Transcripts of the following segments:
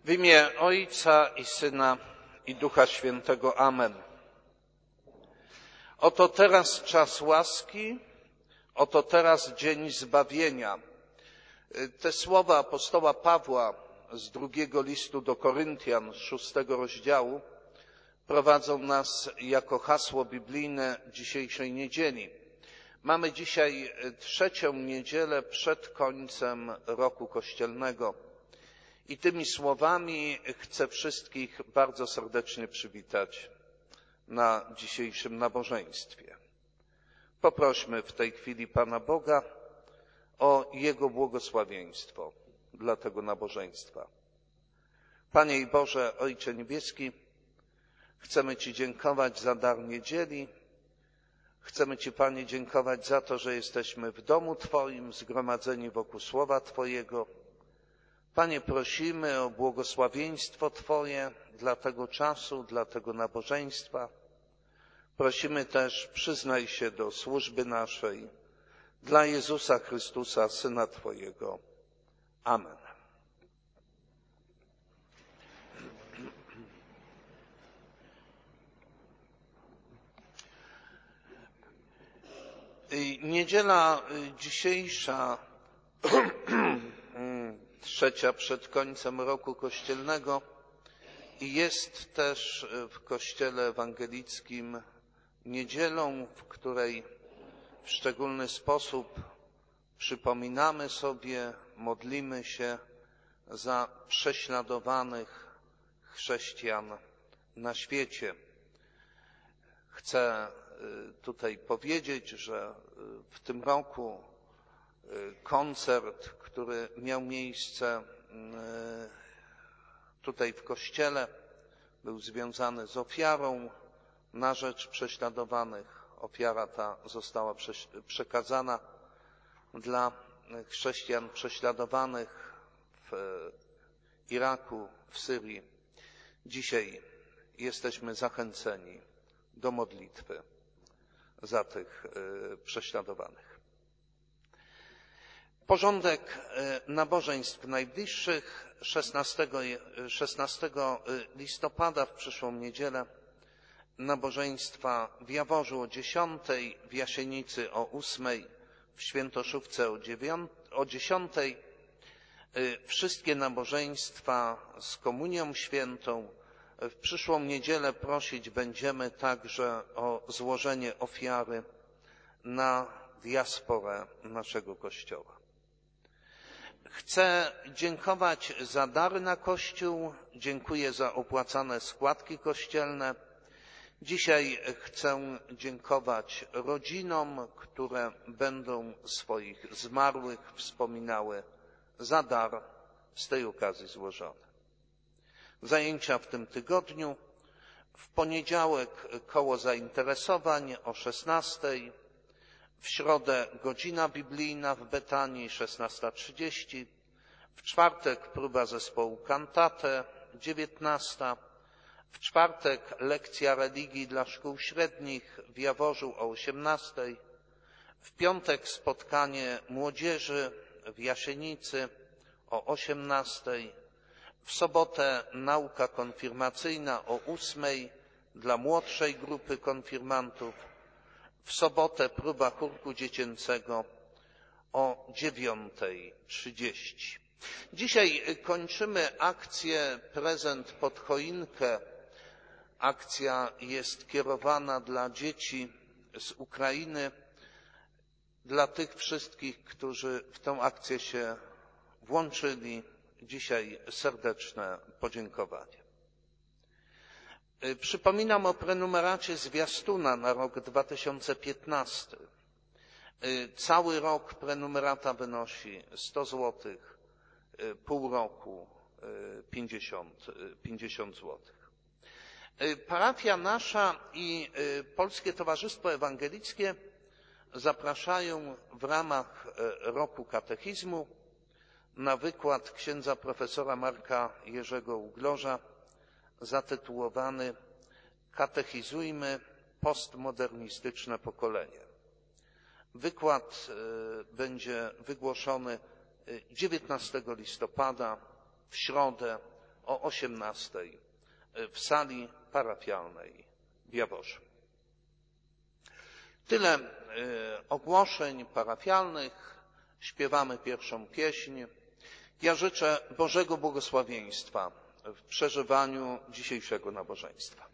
W imię Ojca i Syna i Ducha Świętego. Amen. Oto teraz czas łaski, oto teraz dzień zbawienia. Te słowa apostoła Pawła z drugiego listu do Koryntian, 6 rozdziału, prowadzą nas jako hasło biblijne dzisiejszej niedzieli. Mamy dzisiaj trzecią niedzielę przed końcem roku kościelnego i tymi słowami chcę wszystkich bardzo serdecznie przywitać na dzisiejszym nabożeństwie. Poprośmy w tej chwili Pana Boga o Jego błogosławieństwo dla tego nabożeństwa. Panie i Boże, Ojcze Niebieski, chcemy Ci dziękować za dar niedzieli. Chcemy Ci, Panie, dziękować za to, że jesteśmy w domu Twoim, zgromadzeni wokół Słowa Twojego. Panie, prosimy o błogosławieństwo Twoje dla tego czasu, dla tego nabożeństwa. Prosimy też, przyznaj się do służby naszej, dla Jezusa Chrystusa, Syna Twojego. Amen. Niedziela dzisiejsza, trzecia przed końcem roku kościelnego, jest też w Kościele Ewangelickim niedzielą, w której w szczególny sposób przypominamy sobie, modlimy się za prześladowanych chrześcijan na świecie. Chcę tutaj powiedzieć, że w tym roku koncert, który miał miejsce tutaj w kościele, był związany z ofiarą na rzecz prześladowanych. Ofiara ta została przekazana dla chrześcijan prześladowanych w Iraku, w Syrii. Dzisiaj jesteśmy zachęceni do modlitwy za tych prześladowanych. Porządek nabożeństw najbliższych 16 listopada w przyszłą niedzielę nabożeństwa w Jaworzu o 10, w Jasienicy o 8, w Świętoszówce o 10. Wszystkie nabożeństwa z komunią świętą. W przyszłą niedzielę prosić będziemy także o złożenie ofiary na diasporę naszego Kościoła. Chcę dziękować za dary na Kościół, dziękuję za opłacane składki kościelne. Dzisiaj chcę dziękować rodzinom, które będą swoich zmarłych wspominały za dar z tej okazji złożony. Zajęcia w tym tygodniu. W poniedziałek koło zainteresowań o 16, w środę godzina biblijna w Betanii 16:30, w czwartek próba zespołu Cantate 19, w czwartek lekcja religii dla szkół średnich w Jaworzu o 18, w piątek spotkanie młodzieży w Jasienicy o 18, w sobotę nauka konfirmacyjna o 8 dla młodszej grupy konfirmantów, w sobotę próba chórku dziecięcego o 9:30. Dzisiaj kończymy akcję Prezent pod choinkę. Akcja jest kierowana dla dzieci z Ukrainy, dla tych wszystkich, którzy w tę akcję się włączyli. Dzisiaj serdeczne podziękowanie. Przypominam o prenumeracie zwiastuna na rok 2015. Cały rok prenumerata wynosi 100 zł, pół roku 50 zł. Parafia nasza i Polskie Towarzystwo Ewangelickie zapraszają w ramach roku katechizmu na wykład księdza profesora Marka Jerzego Uglorza zatytułowany Katechizujmy postmodernistyczne pokolenie. Wykład będzie wygłoszony 19 listopada w środę o 18 w sali parafialnej w Jaworze. Tyle ogłoszeń parafialnych. Śpiewamy pierwszą pieśń. Ja życzę Bożego błogosławieństwa w przeżywaniu dzisiejszego nabożeństwa.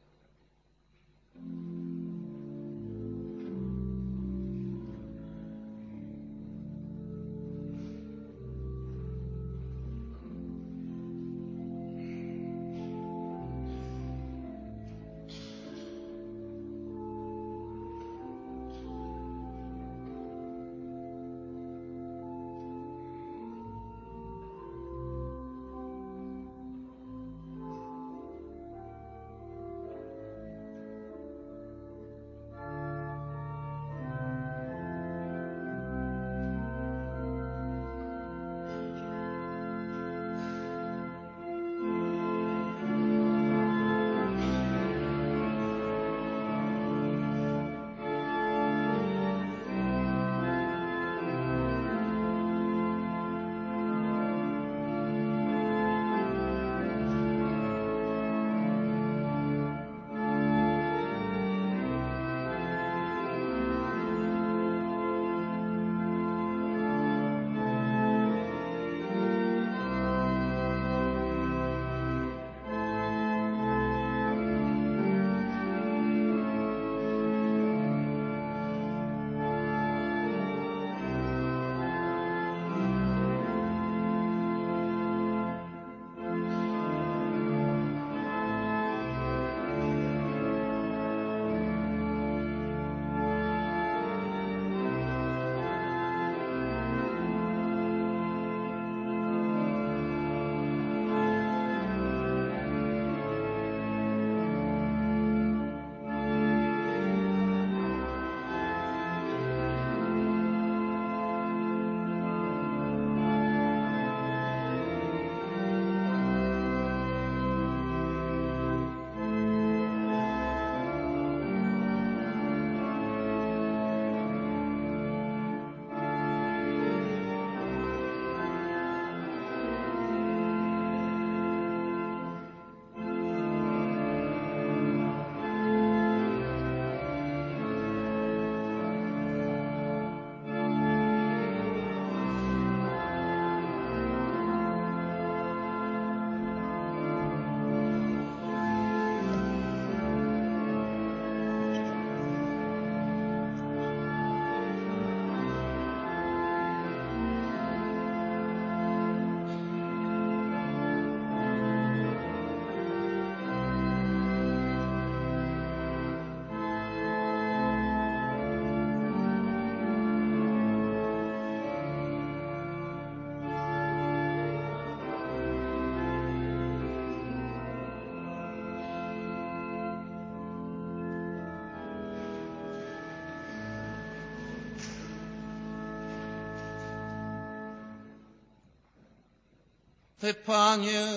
Ty, Panie,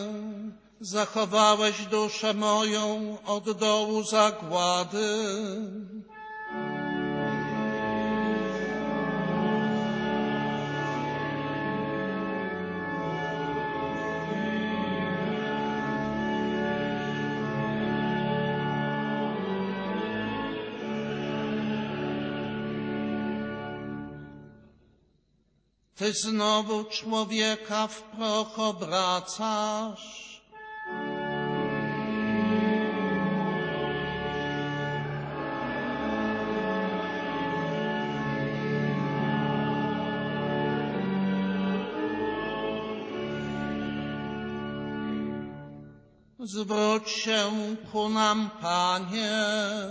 zachowałeś duszę moją od dołu zagłady. Ty znowu człowieka w proch obracasz. Zwróć się ku nam, Panie.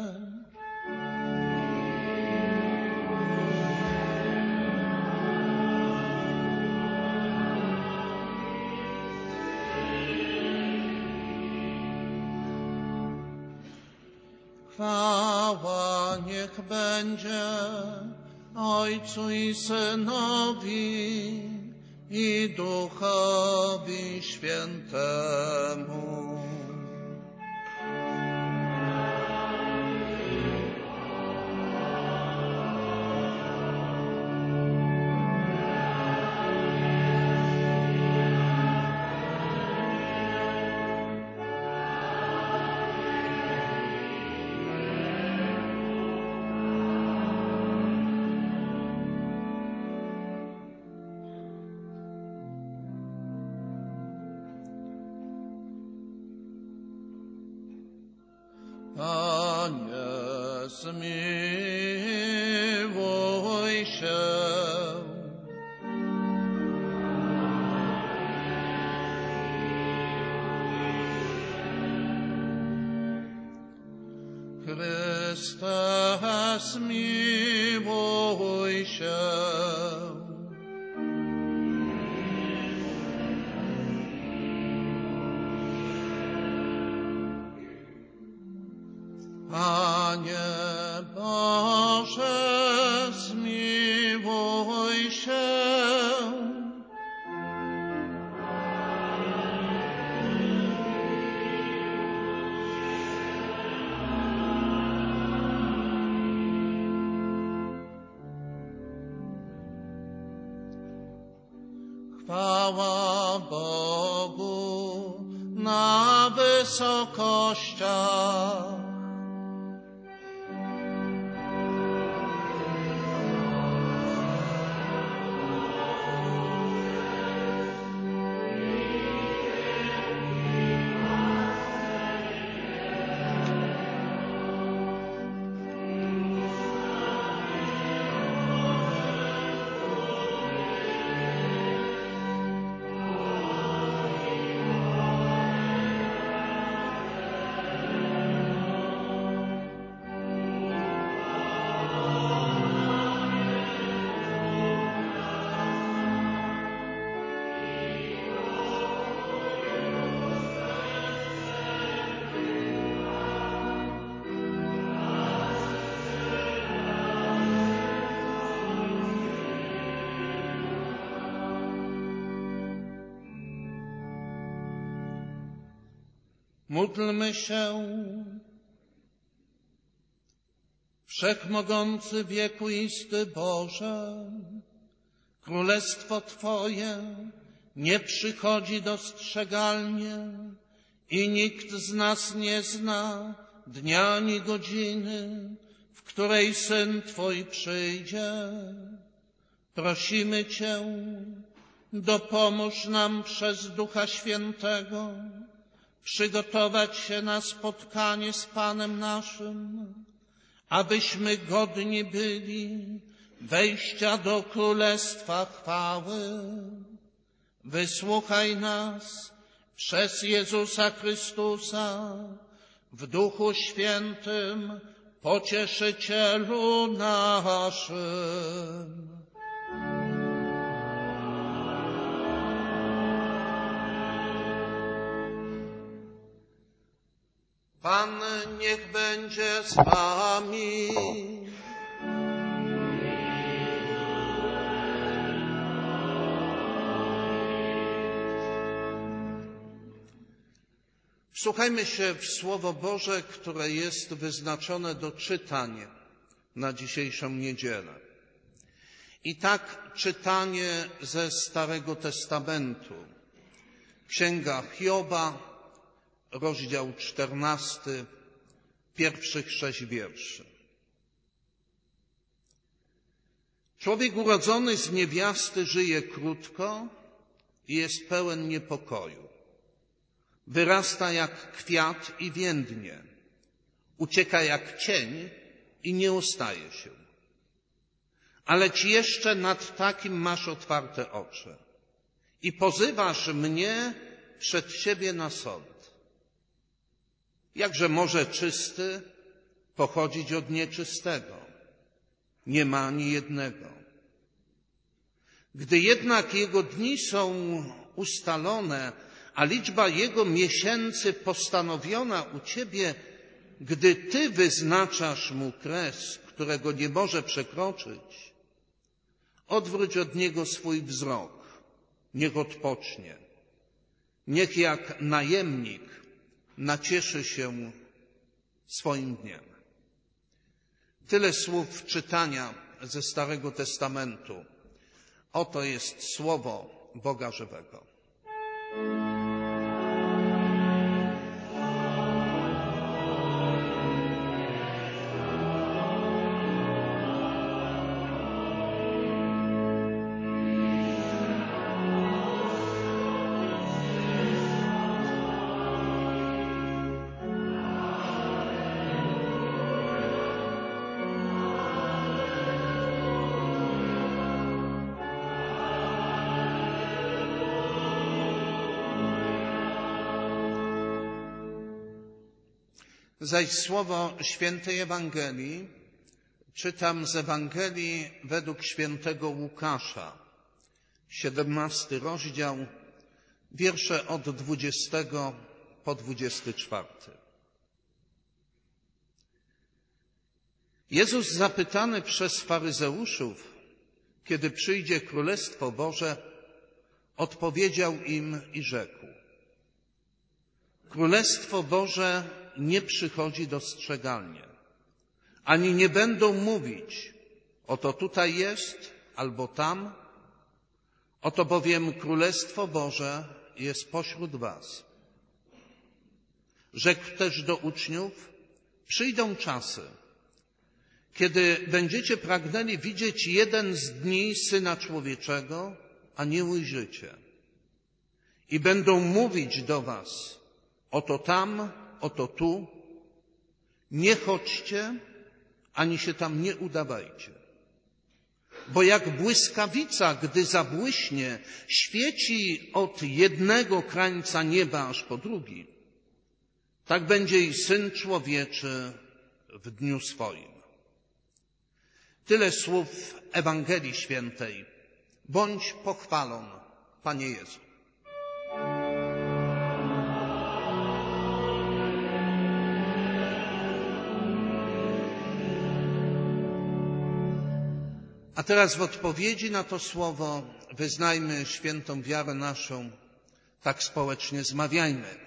Chwała niech będzie Ojcu i Synowi i Duchowi Świętemu. Panie, zmiłuj się. Chryste, zmiłuj się. Panie Boże, zmiłuj się. Chwała Bogu na wysokościach. Módlmy się. Wszechmogący, wiekuisty Boże, Królestwo Twoje nie przychodzi dostrzegalnie i nikt z nas nie zna dnia ani godziny, w której Syn Twój przyjdzie. Prosimy Cię, dopomóż nam przez Ducha Świętego przygotować się na spotkanie z Panem naszym, abyśmy godni byli wejścia do Królestwa chwały. Wysłuchaj nas przez Jezusa Chrystusa w Duchu Świętym, Pocieszycielu naszym. Pan niech będzie z wami. Wsłuchajmy się w Słowo Boże, które jest wyznaczone do czytań na dzisiejszą niedzielę. I tak czytanie ze Starego Testamentu. Księga Hioba, rozdział 14, pierwszych 6 wierszy. Człowiek urodzony z niewiasty żyje krótko i jest pełen niepokoju. Wyrasta jak kwiat i więdnie. Ucieka jak cień i nie ustaje się. Ale ci jeszcze nad takim masz otwarte oczy i pozywasz mnie przed siebie na sąd. Jakże może czysty pochodzić od nieczystego? Nie ma ani jednego. Gdy jednak jego dni są ustalone, a liczba jego miesięcy postanowiona u Ciebie, gdy Ty wyznaczasz mu kres, którego nie może przekroczyć, odwróć od niego swój wzrok, niech odpocznie. Niech jak najemnik nacieszy się swoim dniem. Tyle słów czytania ze Starego Testamentu. Oto jest słowo Boga żywego. Zaś słowo świętej Ewangelii czytam z Ewangelii według świętego Łukasza, 17 rozdział, wiersze od 20 po 24. Jezus zapytany przez faryzeuszów, kiedy przyjdzie Królestwo Boże, odpowiedział im i rzekł: Królestwo Boże nie przychodzi dostrzegalnie, ani nie będą mówić: oto tutaj jest, albo tam. Oto bowiem Królestwo Boże jest pośród was. Rzekł też do uczniów: przyjdą czasy, kiedy będziecie pragnęli widzieć jeden z dni Syna Człowieczego, a nie ujrzycie. I będą mówić do was: oto tam, oto tu. Nie chodźcie, ani się tam nie udawajcie. Bo jak błyskawica, gdy zabłyśnie, świeci od jednego krańca nieba aż po drugi, tak będzie i Syn Człowieczy w dniu swoim. Tyle słów Ewangelii Świętej. Bądź pochwalony, Panie Jezu. A teraz w odpowiedzi na to słowo wyznajmy świętą wiarę naszą, tak społecznie zmawiajmy.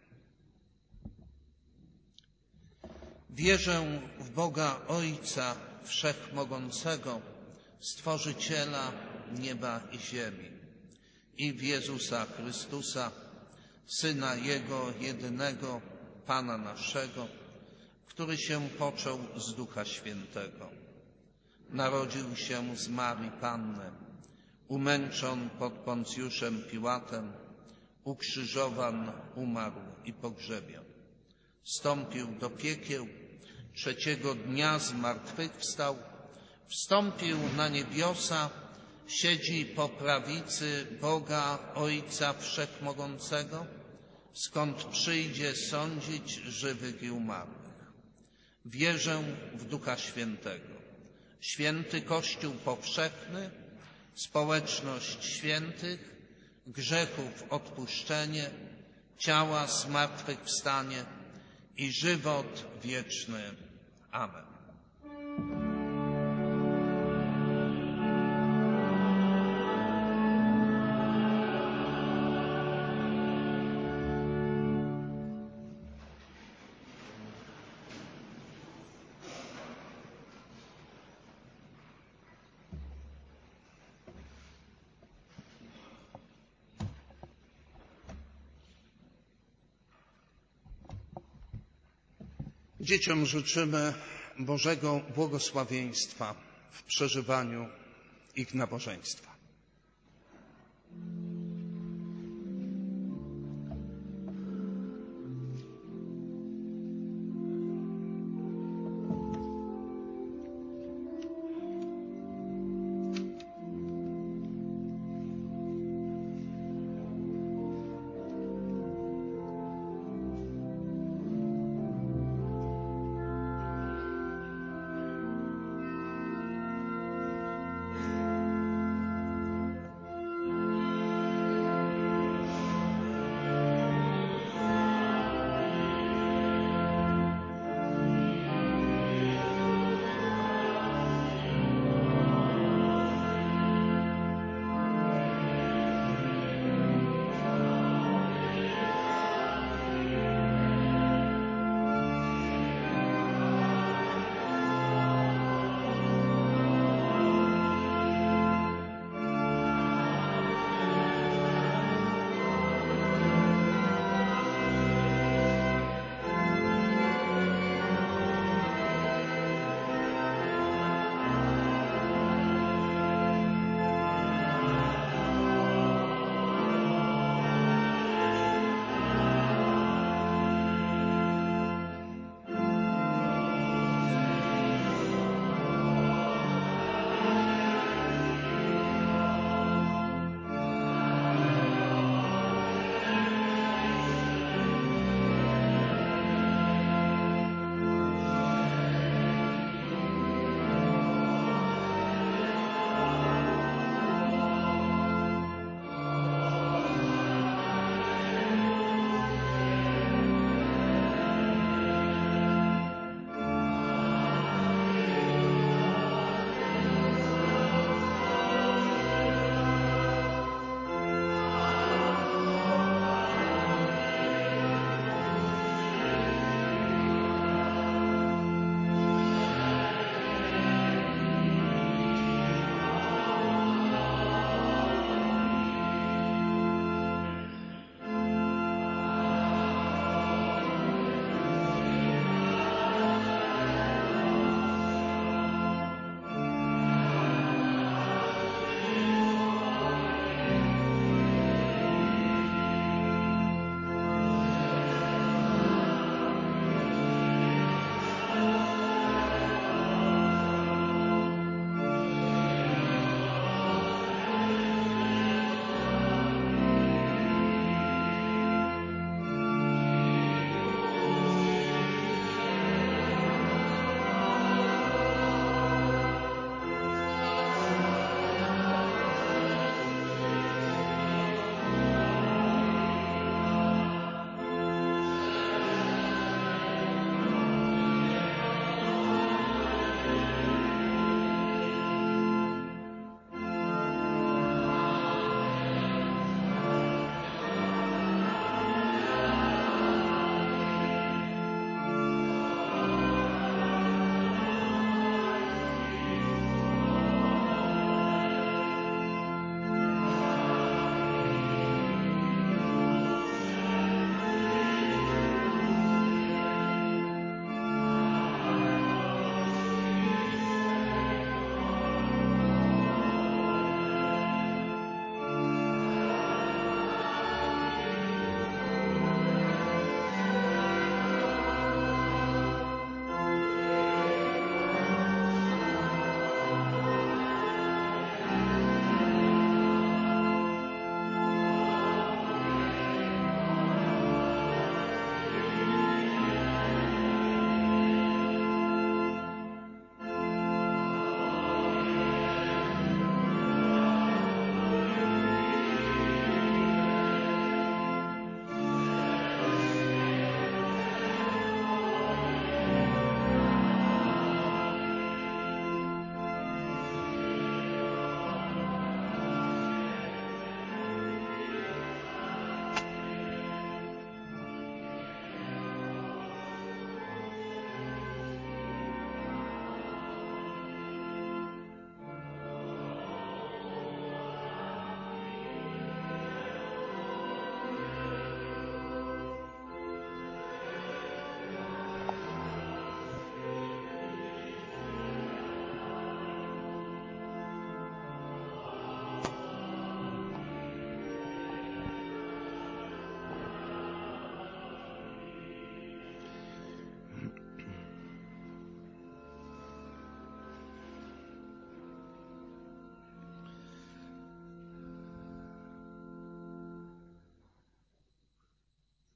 Wierzę w Boga Ojca Wszechmogącego, Stworzyciela nieba i ziemi, i w Jezusa Chrystusa, Syna Jego jedynego, Pana naszego, który się począł z Ducha Świętego. Narodził się z Marii Panny, umęczon pod Poncjuszem Piłatem, ukrzyżowan, umarł i pogrzebion. Wstąpił do piekieł, trzeciego dnia zmartwychwstał, wstąpił na niebiosa, siedzi po prawicy Boga Ojca Wszechmogącego, skąd przyjdzie sądzić żywych i umarłych. Wierzę w Ducha Świętego, święty Kościół powszechny, społeczność świętych, grzechów odpuszczenie, ciała zmartwychwstanie i żywot wieczny. Amen. Dzieciom życzymy Bożego błogosławieństwa w przeżywaniu ich nabożeństwa.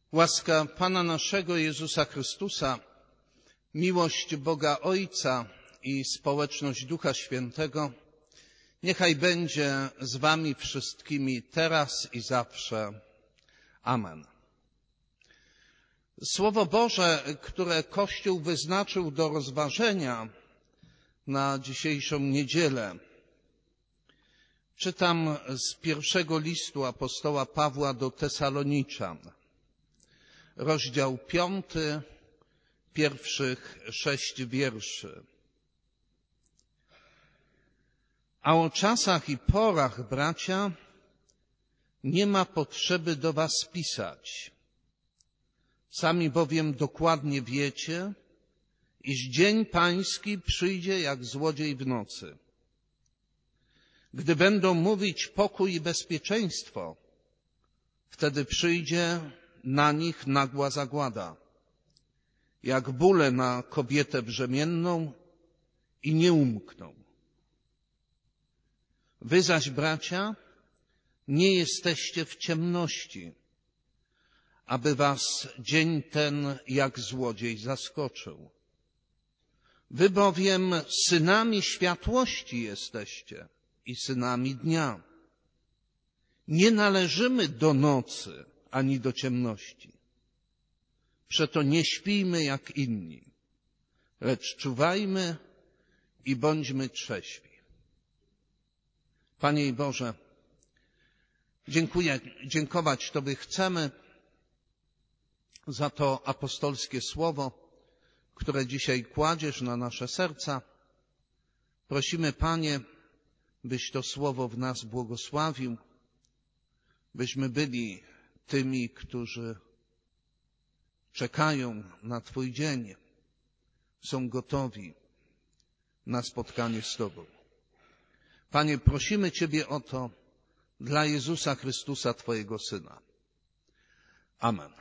Łaska Pana naszego Jezusa Chrystusa, miłość Boga Ojca i społeczność Ducha Świętego niechaj będzie z wami wszystkimi teraz i zawsze. Amen. Słowo Boże, które Kościół wyznaczył do rozważenia na dzisiejszą niedzielę, czytam z pierwszego listu apostoła Pawła do Tesaloniczan, rozdział 5, pierwszych 6 wierszy. A o czasach i porach, bracia, nie ma potrzeby do was pisać. Sami bowiem dokładnie wiecie, iż dzień pański przyjdzie jak złodziej w nocy. Gdy będą mówić pokój i bezpieczeństwo, wtedy przyjdzie na nich nagła zagłada, jak bóle na kobietę brzemienną i nie umkną. Wy zaś, bracia, nie jesteście w ciemności, aby was dzień ten jak złodziej zaskoczył. Wy bowiem synami światłości jesteście i synami dnia. Nie należymy do nocy ani do ciemności. Przeto nie śpijmy jak inni, lecz czuwajmy i bądźmy trzeźwi. Panie Boże, dziękować Tobie chcemy za to apostolskie słowo, które dzisiaj kładziesz na nasze serca. Prosimy, Panie, byś to słowo w nas błogosławił, byśmy byli tymi, którzy czekają na Twój dzień, są gotowi na spotkanie z Tobą. Panie, prosimy Ciebie o to dla Jezusa Chrystusa, Twojego Syna. Amen.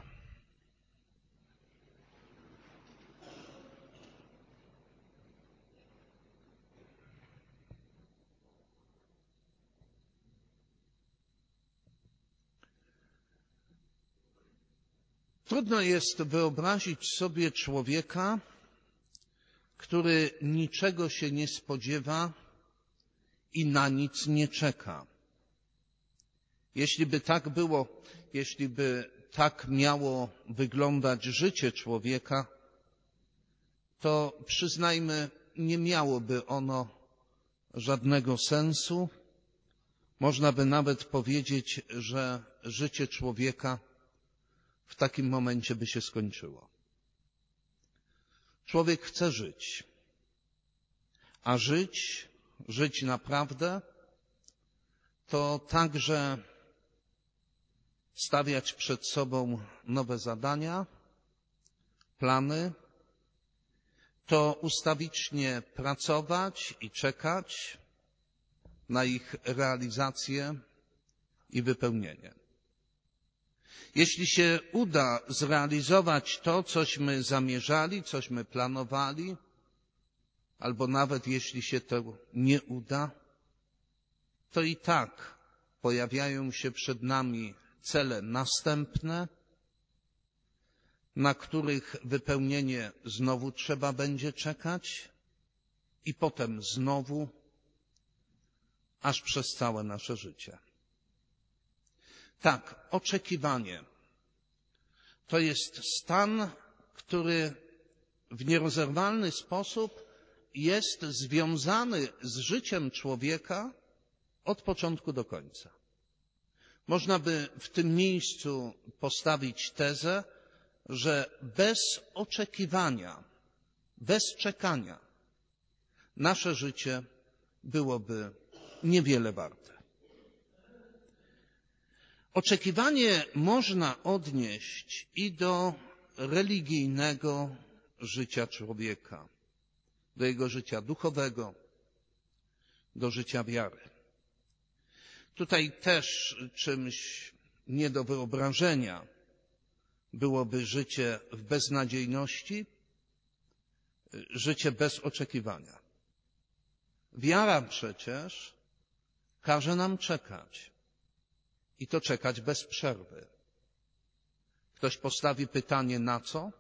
Trudno jest wyobrazić sobie człowieka, który niczego się nie spodziewa i na nic nie czeka. Jeśli by tak było, jeśli by tak miało wyglądać życie człowieka, to przyznajmy, nie miałoby ono żadnego sensu. Można by nawet powiedzieć, że życie człowieka w takim momencie by się skończyło. Człowiek chce żyć, a żyć naprawdę, to także stawiać przed sobą nowe zadania, plany, to ustawicznie pracować i czekać na ich realizację i wypełnienie. Jeśli się uda zrealizować to, cośmy zamierzali, cośmy planowali, albo nawet jeśli się to nie uda, to i tak pojawiają się przed nami cele następne, na których wypełnienie znowu trzeba będzie czekać i potem znowu, aż przez całe nasze życie. Tak, oczekiwanie to jest stan, który w nierozerwalny sposób jest związany z życiem człowieka od początku do końca. Można by w tym miejscu postawić tezę, że bez oczekiwania, bez czekania nasze życie byłoby niewiele warte. Oczekiwanie można odnieść i do religijnego życia człowieka, do jego życia duchowego, do życia wiary. Tutaj też czymś nie do wyobrażenia byłoby życie w beznadziejności, życie bez oczekiwania. Wiara przecież każe nam czekać i to czekać bez przerwy. Ktoś postawi pytanie, na co?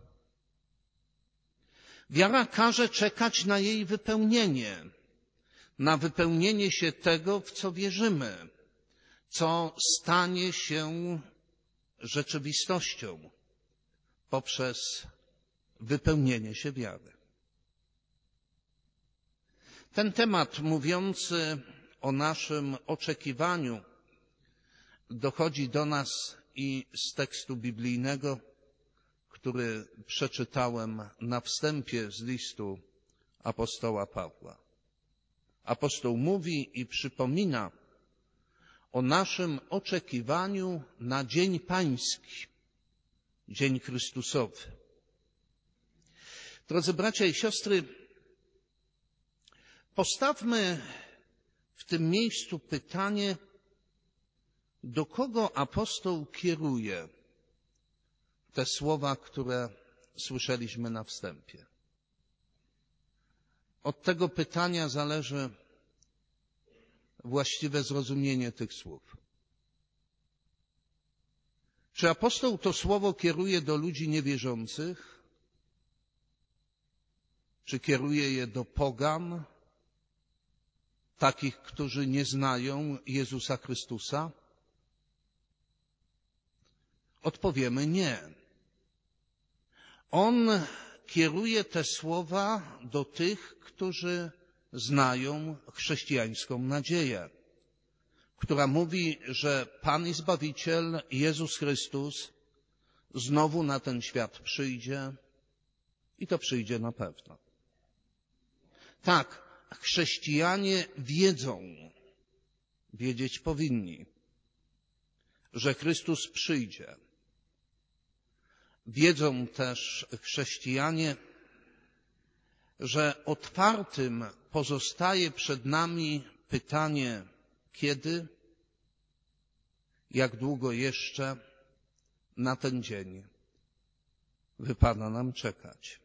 Wiara każe czekać na jej wypełnienie, na wypełnienie się tego, w co wierzymy, co stanie się rzeczywistością poprzez wypełnienie się wiary. Ten temat mówiący o naszym oczekiwaniu dochodzi do nas i z tekstu biblijnego, który przeczytałem na wstępie z listu apostoła Pawła. Apostoł mówi i przypomina o naszym oczekiwaniu na Dzień Pański, Dzień Chrystusowy. Drodzy bracia i siostry, postawmy w tym miejscu pytanie, do kogo apostoł kieruje te słowa, które słyszeliśmy na wstępie. Od tego pytania zależy właściwe zrozumienie tych słów. Czy apostoł to słowo kieruje do ludzi niewierzących? Czy kieruje je do pogan, takich, którzy nie znają Jezusa Chrystusa? Odpowiemy nie. On kieruje te słowa do tych, którzy znają chrześcijańską nadzieję, która mówi, że Pan i Zbawiciel Jezus Chrystus znowu na ten świat przyjdzie i to przyjdzie na pewno. Tak, chrześcijanie wiedzą, wiedzieć powinni, że Chrystus przyjdzie. Wiedzą też chrześcijanie, że otwartym pozostaje przed nami pytanie, kiedy, jak długo jeszcze na ten dzień wypada nam czekać.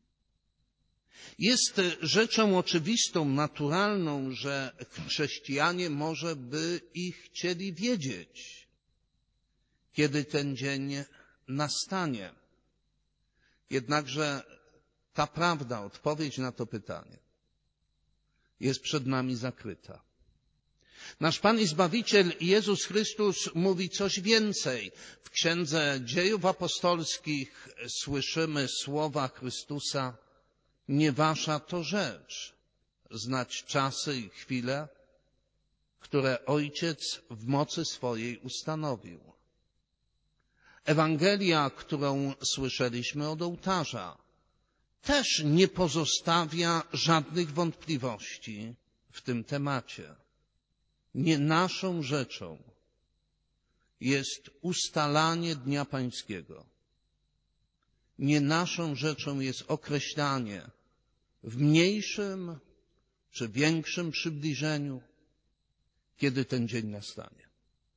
Jest rzeczą oczywistą, naturalną, że chrześcijanie może by i chcieli wiedzieć, kiedy ten dzień nastanie. Jednakże ta prawda, odpowiedź na to pytanie jest przed nami zakryta. Nasz Pan i Zbawiciel Jezus Chrystus mówi coś więcej. W Księdze Dziejów Apostolskich słyszymy słowa Chrystusa: nie wasza to rzecz znać czasy i chwile, które Ojciec w mocy swojej ustanowił. Ewangelia, którą słyszeliśmy od ołtarza, też nie pozostawia żadnych wątpliwości w tym temacie. Nie naszą rzeczą jest ustalanie Dnia Pańskiego. Nie naszą rzeczą jest określanie w mniejszym czy większym przybliżeniu, kiedy ten dzień nastanie.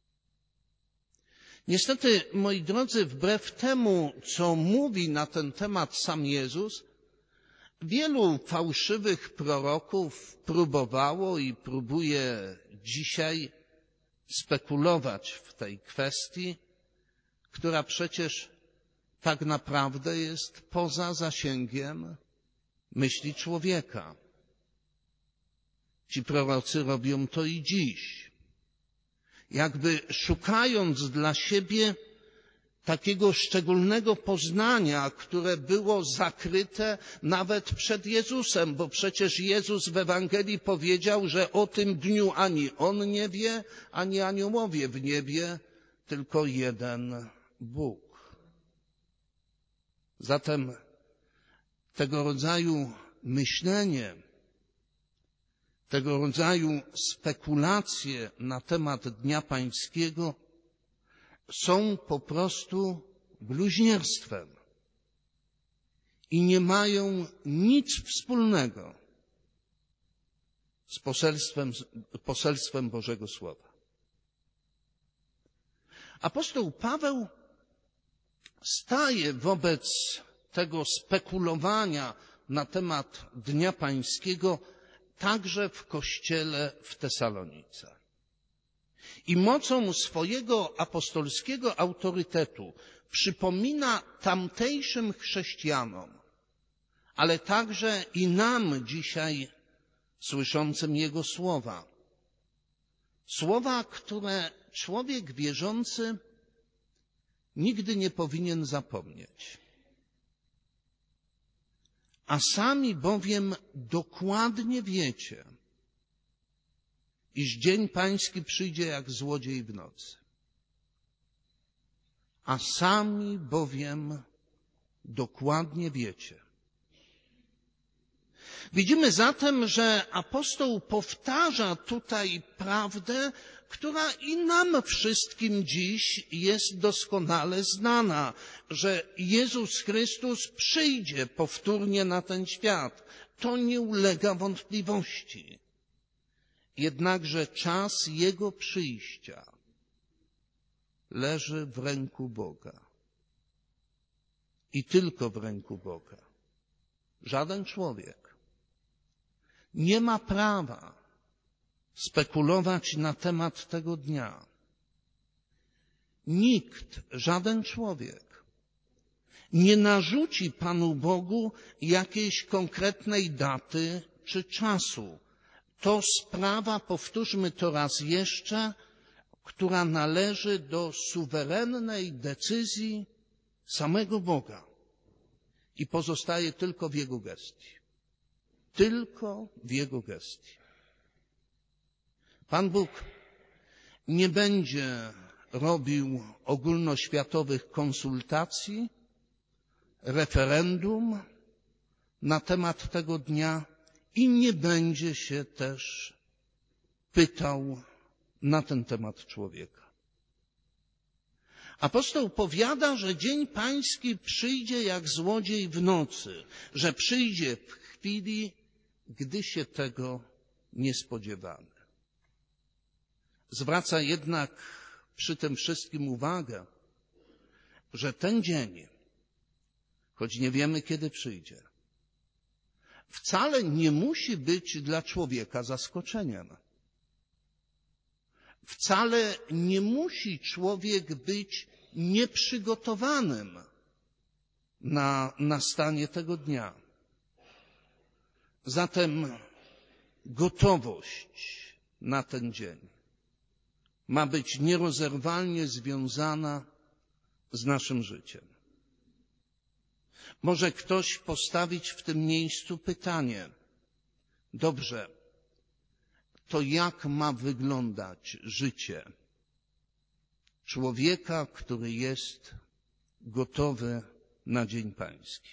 Niestety, moi drodzy, wbrew temu, co mówi na ten temat sam Jezus, wielu fałszywych proroków próbowało i próbuje dzisiaj spekulować w tej kwestii, która przecież tak naprawdę jest poza zasięgiem myśli człowieka. Ci prorocy robią to i dziś. Jakby szukając dla siebie takiego szczególnego poznania, które było zakryte nawet przed Jezusem, bo przecież Jezus w Ewangelii powiedział, że o tym dniu ani On nie wie, ani aniołowie w niebie, tylko jeden Bóg. Zatem tego rodzaju myślenie, tego rodzaju spekulacje na temat Dnia Pańskiego są po prostu bluźnierstwem i nie mają nic wspólnego z poselstwem Bożego Słowa. Apostoł Paweł staje wobec tego spekulowania na temat Dnia Pańskiego także w kościele w Tesalonice. I mocą swojego apostolskiego autorytetu przypomina tamtejszym chrześcijanom, ale także i nam dzisiaj słyszącym Jego słowa. Słowa, które człowiek wierzący nigdy nie powinien zapomnieć. A sami bowiem dokładnie wiecie, iż dzień pański przyjdzie jak złodziej w nocy. A sami bowiem dokładnie wiecie. Widzimy zatem, że apostoł powtarza tutaj prawdę, która i nam wszystkim dziś jest doskonale znana, że Jezus Chrystus przyjdzie powtórnie na ten świat. To nie ulega wątpliwości. Jednakże czas Jego przyjścia leży w ręku Boga. I tylko w ręku Boga. Żaden człowiek nie ma prawa spekulować na temat tego dnia. Nikt, żaden człowiek nie narzuci Panu Bogu jakiejś konkretnej daty czy czasu. To sprawa, powtórzmy to raz jeszcze, która należy do suwerennej decyzji samego Boga i pozostaje tylko w Jego gestii. Tylko w Jego gestii. Pan Bóg nie będzie robił ogólnoświatowych konsultacji, referendum na temat tego dnia i nie będzie się też pytał na ten temat człowieka. Apostoł powiada, że dzień pański przyjdzie jak złodziej w nocy, że przyjdzie w chwili, gdy się tego nie spodziewamy. Zwraca jednak przy tym wszystkim uwagę, że ten dzień, choć nie wiemy, kiedy przyjdzie, wcale nie musi być dla człowieka zaskoczeniem. Wcale nie musi człowiek być nieprzygotowanym na nastanie tego dnia. Zatem gotowość na ten dzień ma być nierozerwalnie związana z naszym życiem. Może ktoś postawić w tym miejscu pytanie: dobrze, to jak ma wyglądać życie człowieka, który jest gotowy na dzień pański?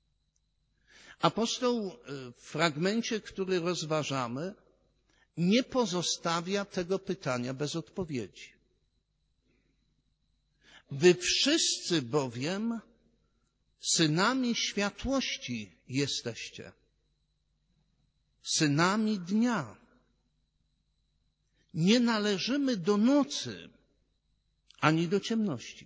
Apostoł w fragmencie, który rozważamy, nie pozostawia tego pytania bez odpowiedzi. Wy wszyscy bowiem synami światłości jesteście, synami dnia. Nie należymy do nocy, ani do ciemności.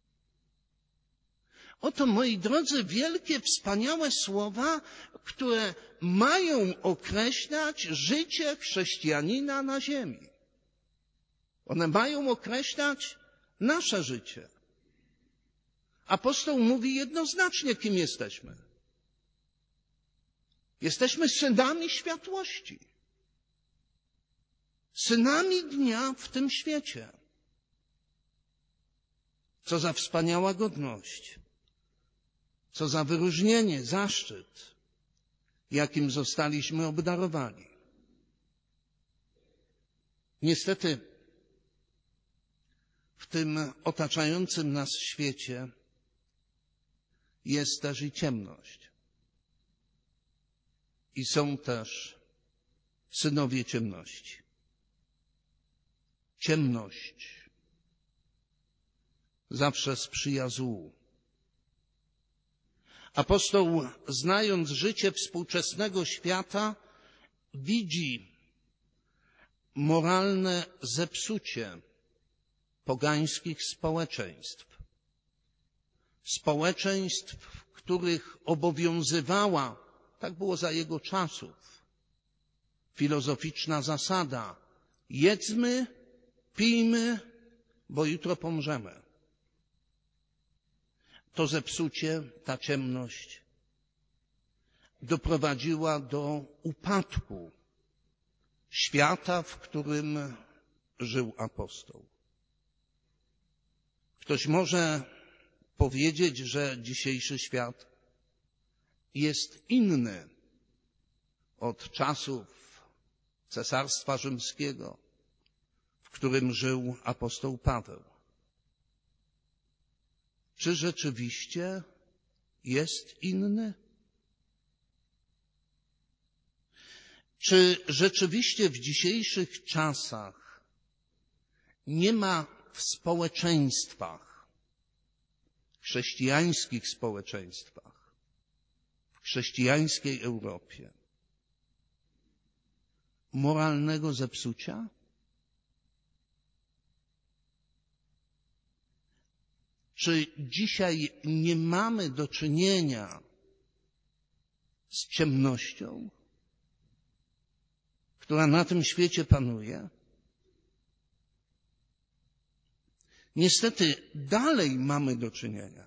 Oto, moi drodzy, wielkie, wspaniałe słowa, które mają określać życie chrześcijanina na ziemi. One mają określać nasze życie. Apostoł mówi jednoznacznie, kim jesteśmy. Jesteśmy synami światłości. Synami dnia w tym świecie. Co za wspaniała godność. Co za wyróżnienie, zaszczyt, jakim zostaliśmy obdarowani. Niestety, w tym otaczającym nas świecie jest też i ciemność. I są też synowie ciemności. Ciemność zawsze sprzyja złu. Apostoł, znając życie współczesnego świata, widzi moralne zepsucie pogańskich społeczeństw. Społeczeństw, w których obowiązywała, tak było za jego czasów, filozoficzna zasada: jedzmy, pijmy, bo jutro pomrzemy. to zepsucie, ta ciemność doprowadziła do upadku świata, w którym żył apostoł. Ktoś może powiedzieć, że dzisiejszy świat jest inny od czasów Cesarstwa Rzymskiego, w którym żył apostoł Paweł. Czy rzeczywiście jest inny? Czy rzeczywiście w dzisiejszych czasach nie ma w społeczeństwach, chrześcijańskich społeczeństwach, w chrześcijańskiej Europie moralnego zepsucia? Czy dzisiaj nie mamy do czynienia z ciemnością, która na tym świecie panuje? Niestety dalej mamy do czynienia.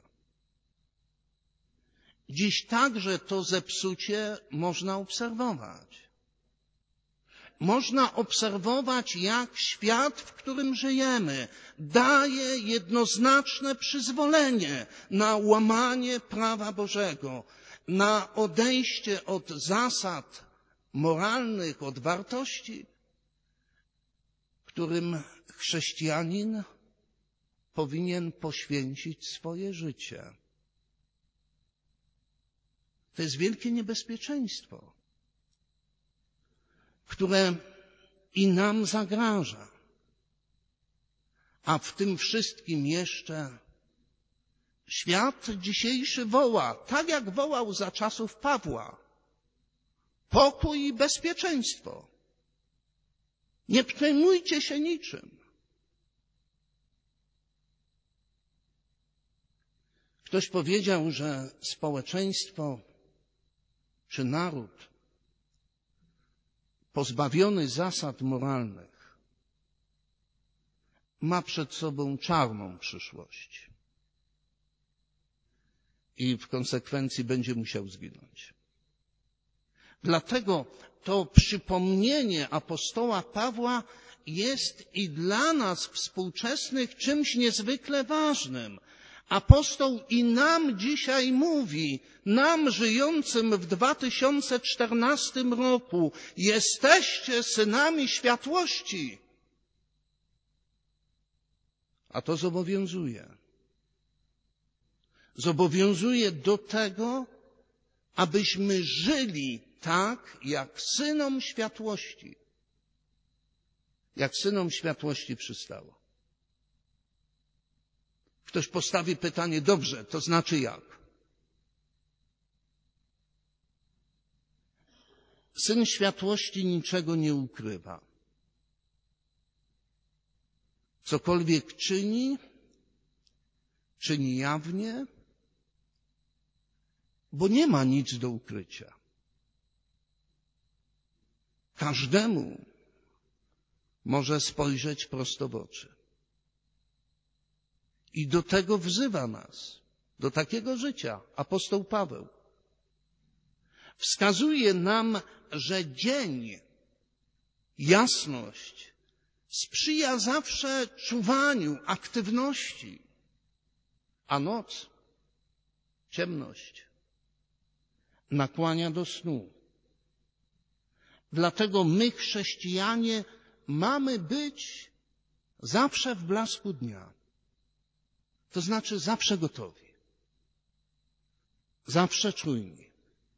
Dziś także to zepsucie można obserwować. Można obserwować, jak świat, w którym żyjemy, daje jednoznaczne przyzwolenie na łamanie prawa Bożego, na odejście od zasad moralnych, od wartości, którym chrześcijanin powinien poświęcić swoje życie. To jest wielkie niebezpieczeństwo, które i nam zagraża. A w tym wszystkim jeszcze świat dzisiejszy woła, tak jak wołał za czasów Pawła, pokój i bezpieczeństwo. Nie przejmujcie się niczym. Ktoś powiedział, że społeczeństwo czy naród pozbawiony zasad moralnych ma przed sobą czarną przyszłość i w konsekwencji będzie musiał zginąć. Dlatego to przypomnienie apostoła Pawła jest i dla nas współczesnych czymś niezwykle ważnym. Apostoł i nam dzisiaj mówi, nam żyjącym w 2014 roku, jesteście synami światłości. A to zobowiązuje. Zobowiązuje do tego, abyśmy żyli tak, jak synom światłości. Jak synom światłości przystało. Ktoś postawi pytanie, dobrze, to znaczy jak? Syn światłości niczego nie ukrywa. Cokolwiek czyni, czyni jawnie, bo nie ma nic do ukrycia. Każdemu może spojrzeć prosto w oczy. I do tego wzywa nas, do takiego życia apostoł Paweł. Wskazuje nam, że dzień, jasność sprzyja zawsze czuwaniu, aktywności, a noc, ciemność nakłania do snu. Dlatego my, chrześcijanie, mamy być zawsze w blasku dnia. To znaczy zawsze gotowi, zawsze czujni,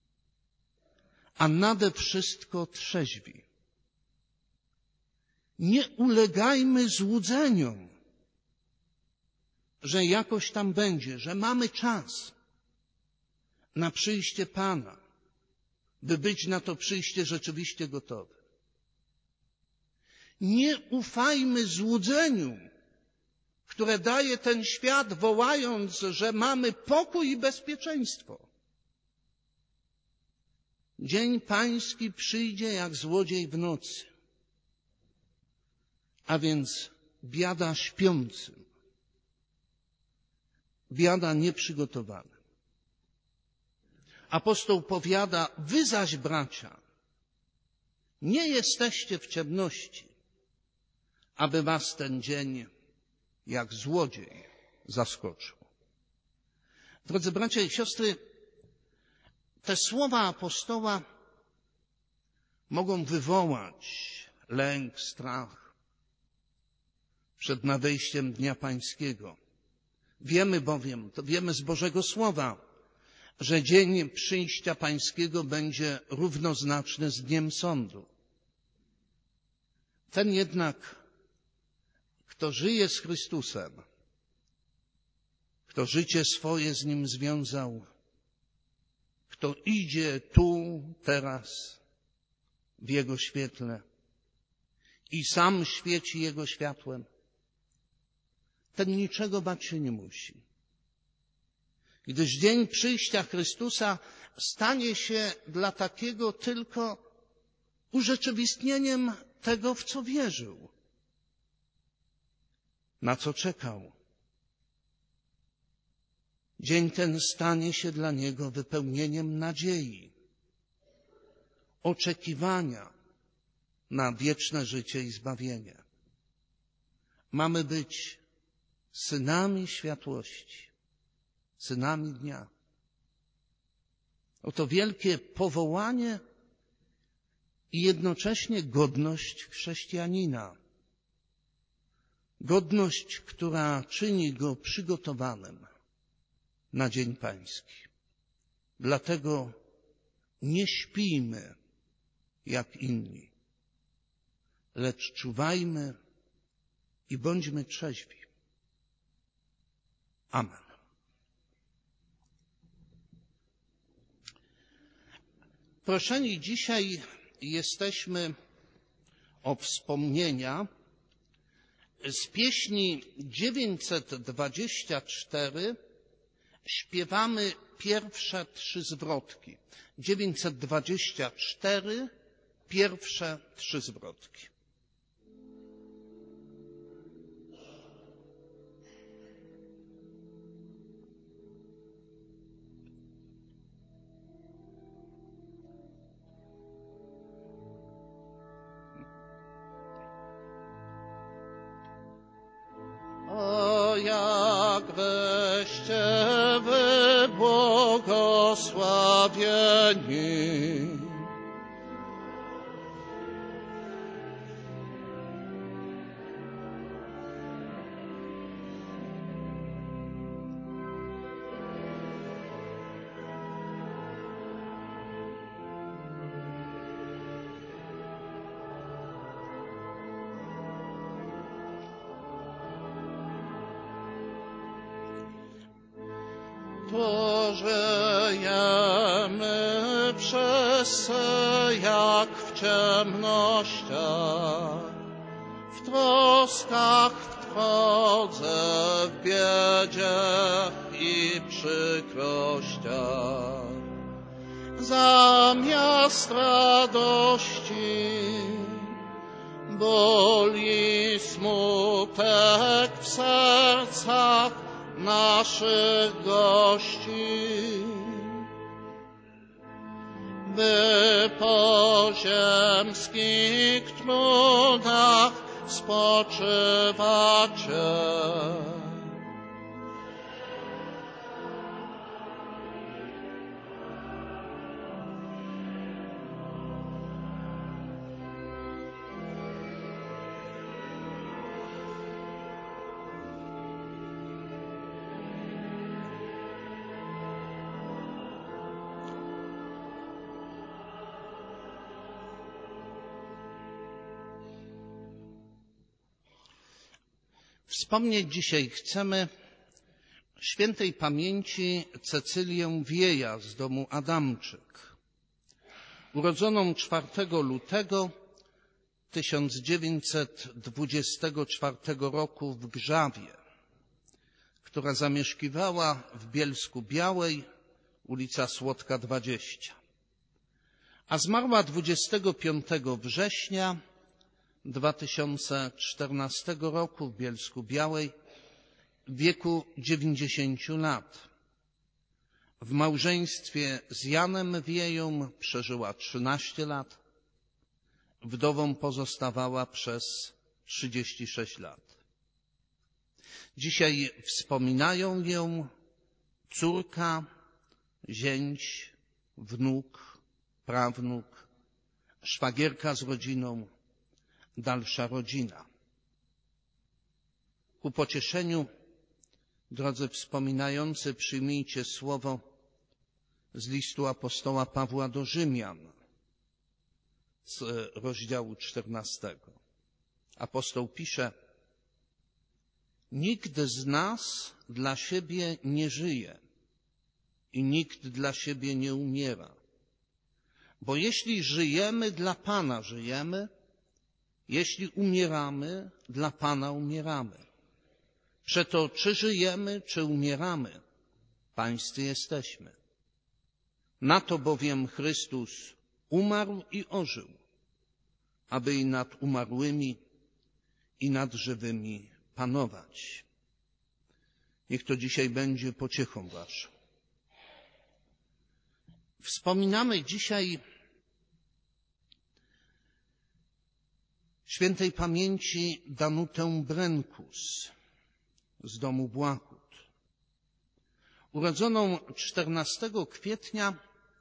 a nade wszystko trzeźwi. Nie ulegajmy złudzeniom, że jakoś tam będzie, że mamy czas na przyjście Pana, by być na to przyjście rzeczywiście gotowy. Nie ufajmy złudzeniu, które daje ten świat, wołając, że mamy pokój i bezpieczeństwo. Dzień Pański przyjdzie jak złodziej w nocy, a więc biada śpiącym. biada nieprzygotowanym. Apostoł powiada: wy zaś, bracia, nie jesteście w ciemności, aby was ten dzień jak złodziej zaskoczył. Drodzy bracia i siostry, te słowa apostoła mogą wywołać lęk, strach przed nadejściem Dnia Pańskiego. Wiemy bowiem, to wiemy z Bożego Słowa, że dzień przyjścia Pańskiego będzie równoznaczny z dniem sądu. Ten jednak, kto żyje z Chrystusem, kto życie swoje z Nim związał, kto idzie tu, teraz, w Jego świetle i sam świeci Jego światłem, ten niczego bać się nie musi. Gdyż dzień przyjścia Chrystusa stanie się dla takiego tylko urzeczywistnieniem tego, w co wierzył, na co czekał. Dzień ten stanie się dla niego wypełnieniem nadziei, oczekiwania na wieczne życie i zbawienie. Mamy być synami światłości, synami dnia. Oto wielkie powołanie i jednocześnie godność chrześcijanina. Godność, która czyni go przygotowanym na Dzień Pański. Dlatego nie śpijmy jak inni, lecz czuwajmy i bądźmy trzeźwi. Amen. Proszeni dzisiaj jesteśmy o wspomnienia z pieśni 924. Śpiewamy pierwsze 3 zwrotki. 924, pierwsze 3 zwrotki. O, jak weście wy błogosławieni, to żyjemy przez jak w ciemnościach, w troskach, w trwodze, w biedzie i przykrościach. Zamiast radości boli smutek w sercach naszych gości, by po ziemskich trudach spoczywacie. Wspomnieć dzisiaj chcemy świętej pamięci Cecylię Wieja z domu Adamczyk, urodzoną 4 lutego 1924 roku w Grzawie, która zamieszkiwała w Bielsku Białej, ulica Słodka 20, a zmarła 25 września 2014 roku w Bielsku Białej w wieku 90 lat. W małżeństwie z Janem Wieją przeżyła 13 lat. Wdową pozostawała przez 36 lat. Dzisiaj wspominają ją córka, zięć, wnuk, prawnuk, szwagierka z rodziną, dalsza rodzina. Ku pocieszeniu, drodzy wspominający, przyjmijcie słowo z listu apostoła Pawła do Rzymian z rozdziału 14. Apostoł pisze: nikt z nas dla siebie nie żyje i nikt dla siebie nie umiera. Bo jeśli żyjemy, dla Pana żyjemy, jeśli umieramy, dla Pana umieramy. Przeto czy żyjemy, czy umieramy, Pańscy jesteśmy. Na to bowiem Chrystus umarł i ożył, aby i nad umarłymi, i nad żywymi panować. Niech to dzisiaj będzie pociechą waszą. Wspominamy dzisiaj świętej pamięci Danutę Brenkus z domu Błachut, urodzoną 14 kwietnia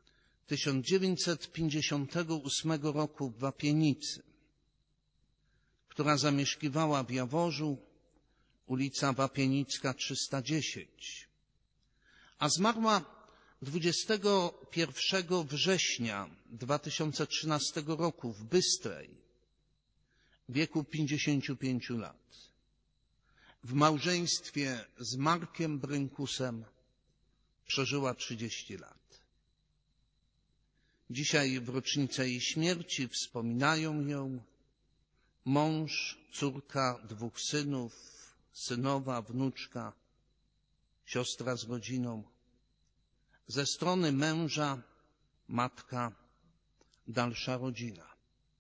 1958 roku w Wapienicy, która zamieszkiwała w Jaworzu, ulica Wapienicka 310, a zmarła 21 września 2013 roku w Bystrej w wieku 55 lat. W małżeństwie z Markiem Brynkusem przeżyła 30 lat. Dzisiaj w rocznicę jej śmierci wspominają ją mąż, córka, 2 synów, synowa, wnuczka, siostra z rodziną. Ze strony męża, matka, dalsza rodzina.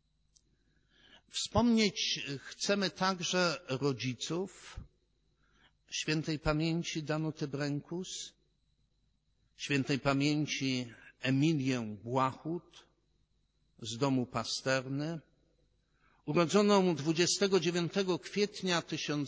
Wspomnieć chcemy także rodziców świętej pamięci Danuty Brenkus, świętej pamięci Emilię Błachut z domu Pasterny, urodzoną 29 kwietnia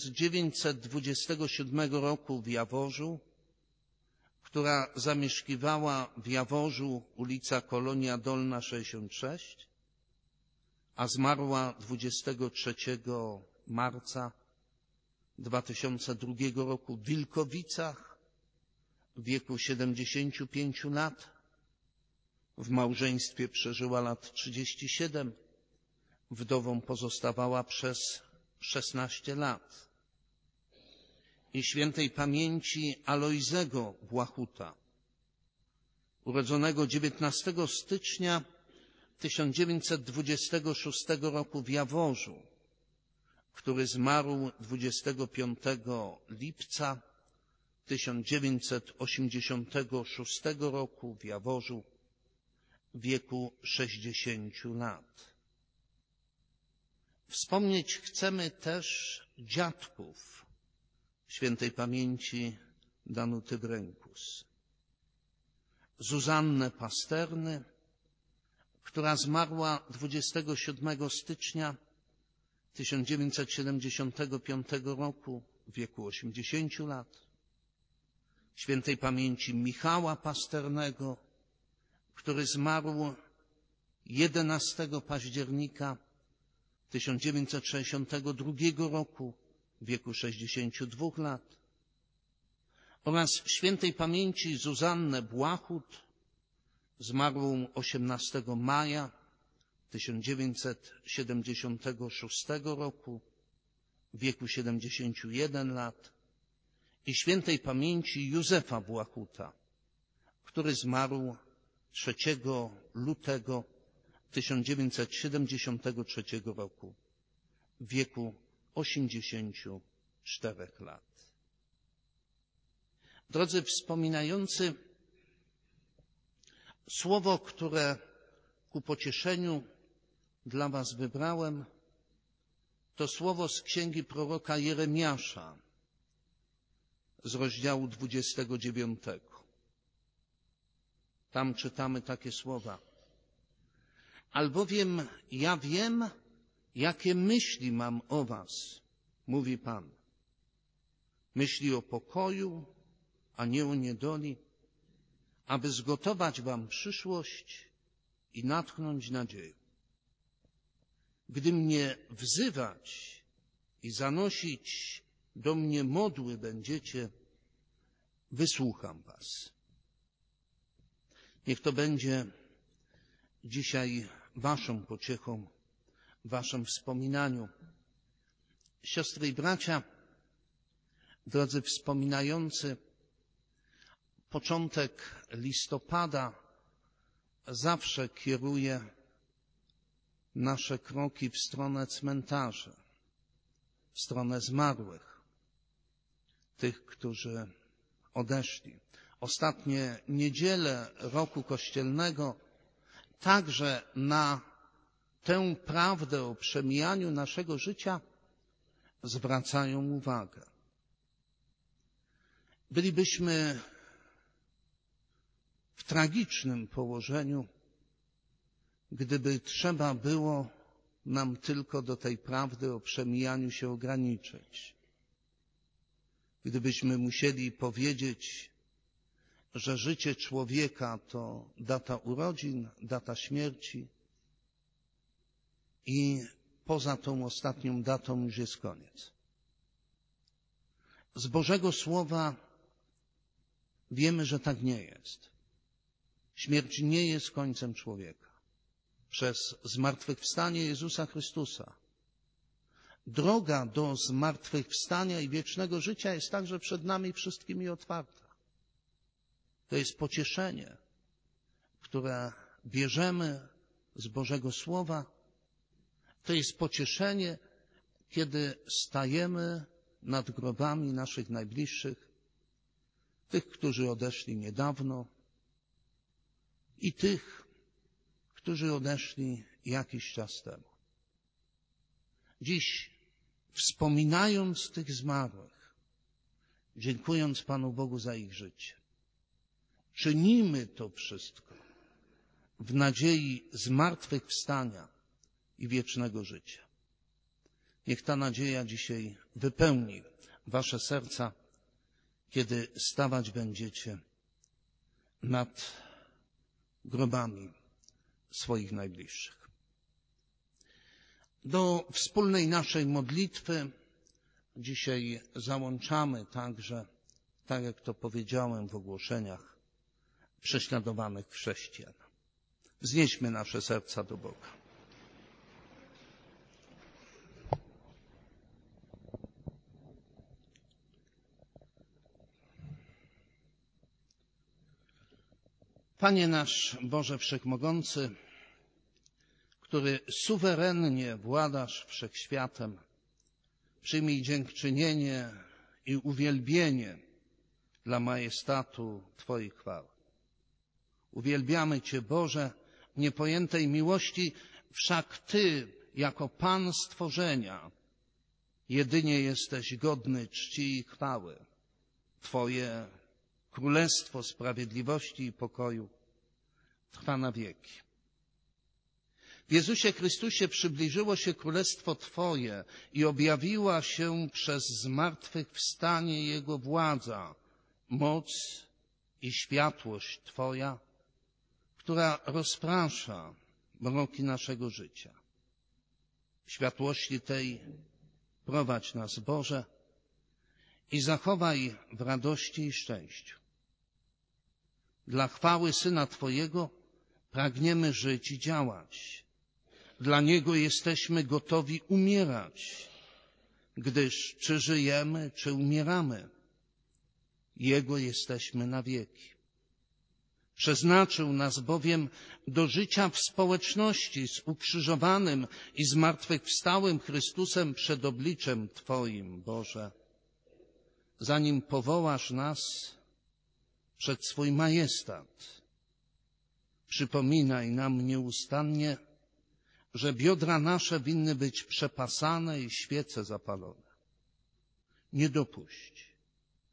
1927 roku w Jaworzu, która zamieszkiwała w Jaworzu, ulica Kolonia Dolna 66, a zmarła 23 marca 2002 roku w Wilkowicach w wieku 75 lat. W małżeństwie przeżyła lat 37, wdową pozostawała przez 16 lat. I świętej pamięci Alojzego Błachuta, urodzonego 19 stycznia 1926 roku w Jaworzu, który zmarł 25 lipca 1986 roku w Jaworzu w wieku 60 lat. Wspomnieć chcemy też dziadków świętej pamięci Danuty Brenkus. Zuzannę Pasterny, która zmarła 27 stycznia 1975 roku w wieku 80 lat. Świętej pamięci Michała Pasternego, który zmarł 11 października 1962 roku w wieku 62 lat. Oraz świętej pamięci Zuzannę Błachut, zmarłą 18 maja 1976 roku w wieku 71 lat i świętej pamięci Józefa Błachuta, który zmarł 3 lutego 1973 roku w wieku 84 lat. Drodzy wspominający, słowo, które ku pocieszeniu dla was wybrałem, to słowo z księgi proroka Jeremiasza z rozdziału 29. Tam czytamy takie słowa. Albowiem ja wiem, jakie myśli mam o was, mówi Pan. Myśli o pokoju, a nie o niedoli, aby zgotować wam przyszłość i natchnąć nadzieję. Gdy mnie wzywać i zanosić do mnie modły będziecie, wysłucham was. Niech to będzie dzisiaj waszą pociechą, waszym wspominaniu. Siostry i bracia, drodzy wspominający, początek listopada zawsze kieruje nasze kroki w stronę cmentarzy, w stronę zmarłych, tych, którzy odeszli. Ostatnie niedziele roku kościelnego także na tę prawdę o przemijaniu naszego życia zwracają uwagę. Bylibyśmy w tragicznym położeniu, gdyby trzeba było nam tylko do tej prawdy o przemijaniu się ograniczyć. Gdybyśmy musieli powiedzieć, że życie człowieka to data urodzin, data śmierci i poza tą ostatnią datą już jest koniec. Z Bożego Słowa wiemy, że tak nie jest. Śmierć nie jest końcem człowieka. Przez zmartwychwstanie Jezusa Chrystusa droga do zmartwychwstania i wiecznego życia jest także przed nami wszystkimi otwarta. To jest pocieszenie, które bierzemy z Bożego Słowa. To jest pocieszenie, kiedy stajemy nad grobami naszych najbliższych, tych, którzy odeszli niedawno i tych, którzy odeszli jakiś czas temu. Dziś, wspominając tych zmarłych, dziękując Panu Bogu za ich życie, czynimy to wszystko w nadziei zmartwychwstania i wiecznego życia. Niech ta nadzieja dzisiaj wypełni wasze serca, kiedy stawać będziecie nad grobami swoich najbliższych. Do wspólnej naszej modlitwy dzisiaj załączamy także, tak jak to powiedziałem w ogłoszeniach, prześladowanych chrześcijan. Wznieśmy nasze serca do Boga. Panie nasz Boże Wszechmogący, który suwerennie władasz wszechświatem, przyjmij dziękczynienie i uwielbienie dla majestatu Twojej chwały. Uwielbiamy Cię, Boże, niepojętej miłości, wszak Ty, jako Pan stworzenia, jedynie jesteś godny czci i chwały. Twoje Królestwo Sprawiedliwości i Pokoju trwa na wieki. W Jezusie Chrystusie przybliżyło się Królestwo Twoje i objawiła się przez zmartwychwstanie Jego władza, moc i światłość Twoja, która rozprasza mroki naszego życia. W światłości tej prowadź nas, Boże, i zachowaj w radości i szczęściu. Dla chwały Syna Twojego pragniemy żyć i działać. Dla Niego jesteśmy gotowi umierać, gdyż czy żyjemy, czy umieramy, Jego jesteśmy na wieki. Przeznaczył nas bowiem do życia w społeczności z ukrzyżowanym i zmartwychwstałym Chrystusem przed obliczem Twoim, Boże. Zanim powołasz nas przed swój majestat, przypominaj nam nieustannie, że biodra nasze winny być przepasane i świece zapalone. Nie dopuść,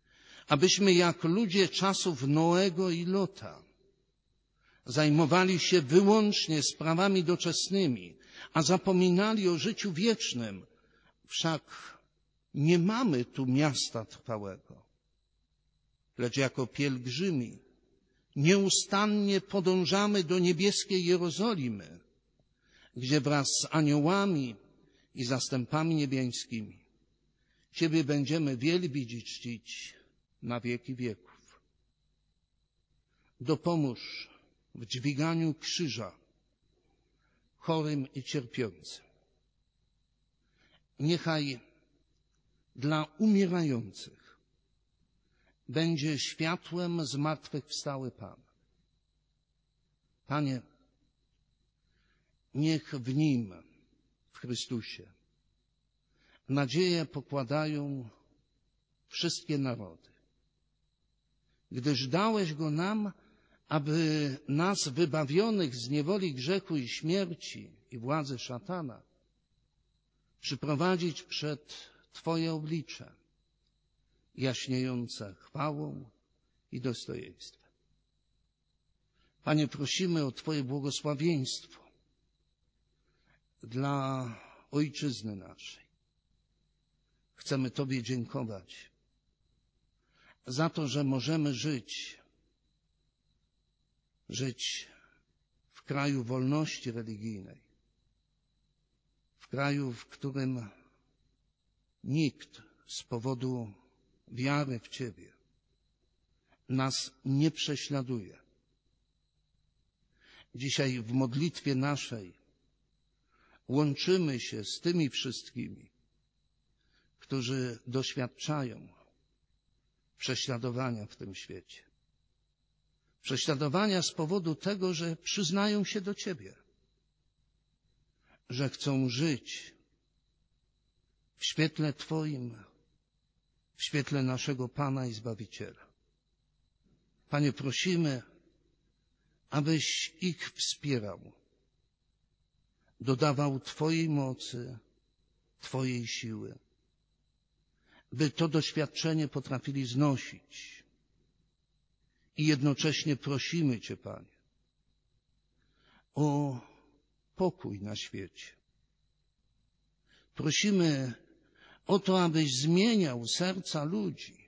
abyśmy jak ludzie czasów Noego i Lota zajmowali się wyłącznie sprawami doczesnymi, a zapominali o życiu wiecznym. Wszak nie mamy tu miasta trwałego, lecz jako pielgrzymi nieustannie podążamy do niebieskiej Jerozolimy, gdzie wraz z aniołami i zastępami niebieskimi Ciebie będziemy wielbić i czcić na wieki wieków. Dopomóż w dźwiganiu krzyża chorym i cierpiącym. Niechaj dla umierających będzie światłem zmartwychwstały Pan. Panie, niech w Nim, w Chrystusie, nadzieję pokładają wszystkie narody, gdyż dałeś Go nam, aby nas wybawionych z niewoli grzechu i śmierci i władzy szatana przyprowadzić przed Twoje oblicze, jaśniejące chwałą i dostojeństwem. Panie, prosimy o Twoje błogosławieństwo dla ojczyzny naszej. Chcemy Tobie dziękować za to, że możemy żyć w kraju wolności religijnej, w kraju, w którym nikt z powodu wiary w Ciebie nas nie prześladuje. Dzisiaj w modlitwie naszej łączymy się z tymi wszystkimi, którzy doświadczają prześladowania w tym świecie. Prześladowania z powodu tego, że przyznają się do Ciebie, że chcą żyć w świetle Twoim, w świetle naszego Pana i Zbawiciela. Panie, prosimy, abyś ich wspierał, dodawał Twojej mocy, Twojej siły, by to doświadczenie potrafili znosić. I jednocześnie prosimy Cię, Panie, o pokój na świecie. Prosimy o to, abyś zmieniał serca ludzi,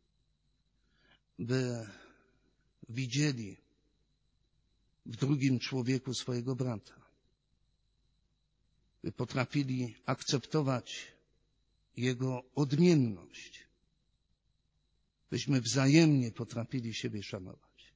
by widzieli w drugim człowieku swojego brata, by potrafili akceptować jego odmienność, byśmy wzajemnie potrafili siebie szanować.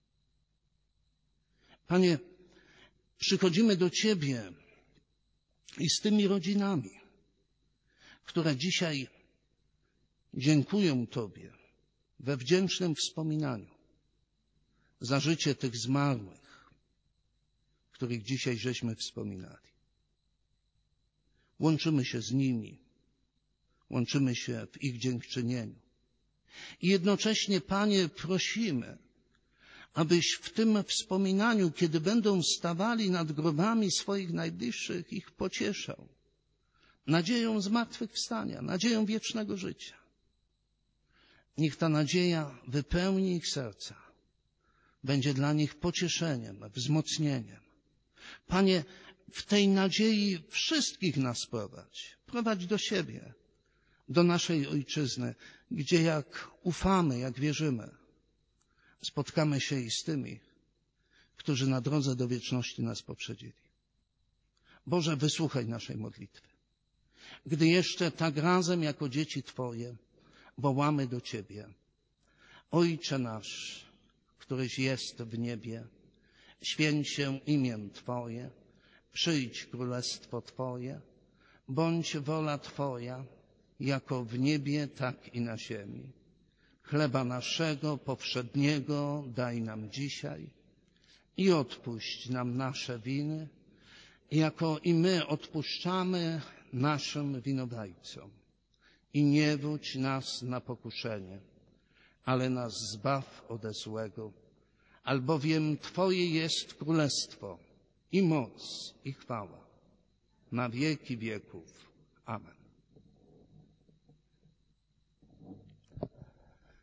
Panie, przychodzimy do Ciebie i z tymi rodzinami, które dzisiaj dziękują Tobie we wdzięcznym wspominaniu za życie tych zmarłych, których dzisiaj żeśmy wspominali. Łączymy się z nimi, łączymy się w ich dziękczynieniu. I jednocześnie, Panie, prosimy, abyś w tym wspominaniu, kiedy będą stawali nad grobami swoich najbliższych, ich pocieszał nadzieją zmartwychwstania, nadzieją wiecznego życia. Niech ta nadzieja wypełni ich serca, będzie dla nich pocieszeniem, wzmocnieniem. Panie, w tej nadziei wszystkich nas prowadź. Prowadź do siebie, do naszej ojczyzny, gdzie jak ufamy, jak wierzymy, spotkamy się i z tymi, którzy na drodze do wieczności nas poprzedzili. Boże, wysłuchaj naszej modlitwy. Gdy jeszcze tak razem jako dzieci Twoje wołamy do Ciebie. Ojcze nasz, któryś jest w niebie, święć się imię Twoje, przyjdź królestwo Twoje, bądź wola Twoja, jako w niebie, tak i na ziemi. Chleba naszego powszedniego daj nam dzisiaj i odpuść nam nasze winy, jako i my odpuszczamy naszym winowajcom. I nie wódź nas na pokuszenie, ale nas zbaw ode złego, albowiem Twoje jest królestwo i moc i chwała na wieki wieków. Amen.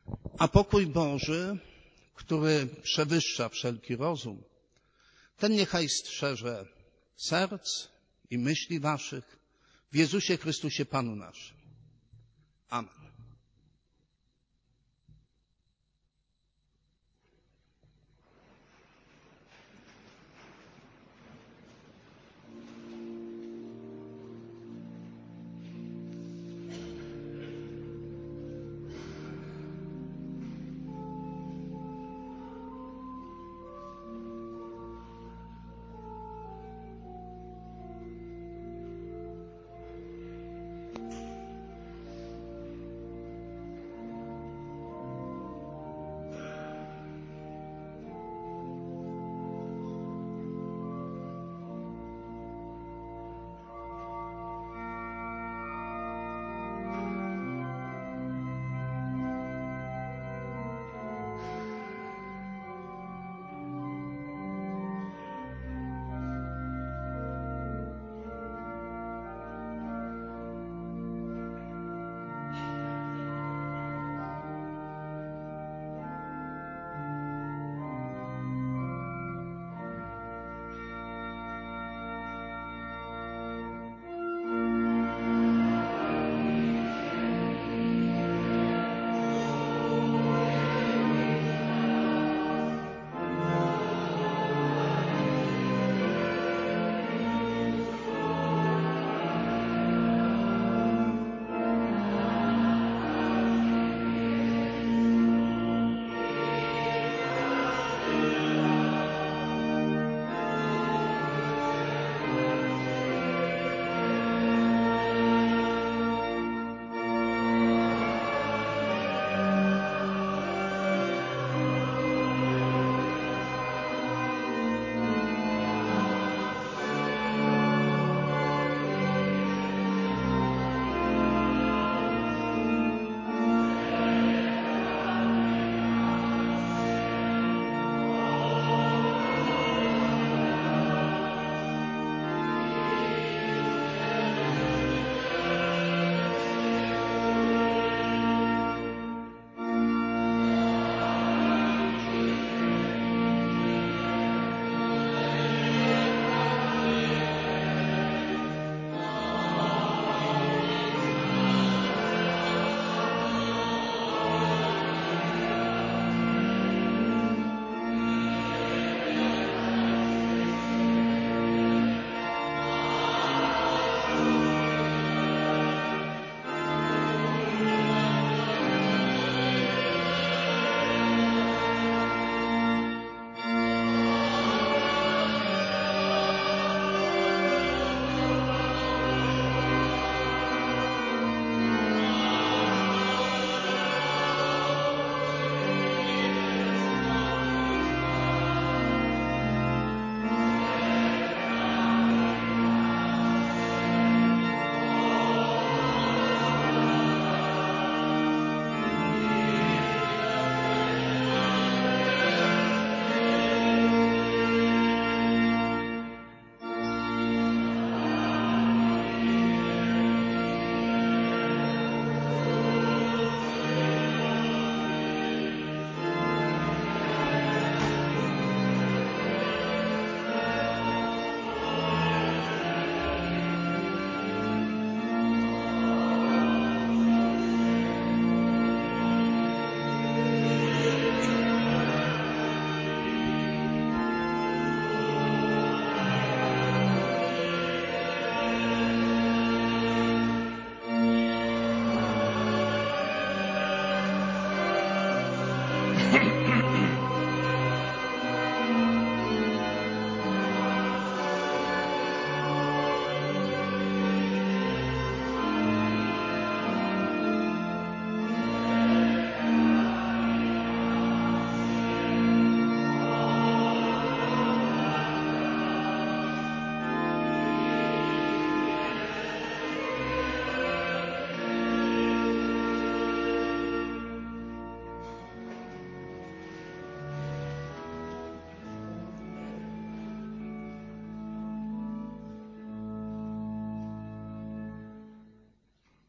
A pokój Boży, który przewyższa wszelki rozum, ten niechaj strzeże serc i myśli waszych w Jezusie Chrystusie Panu naszym. Amen.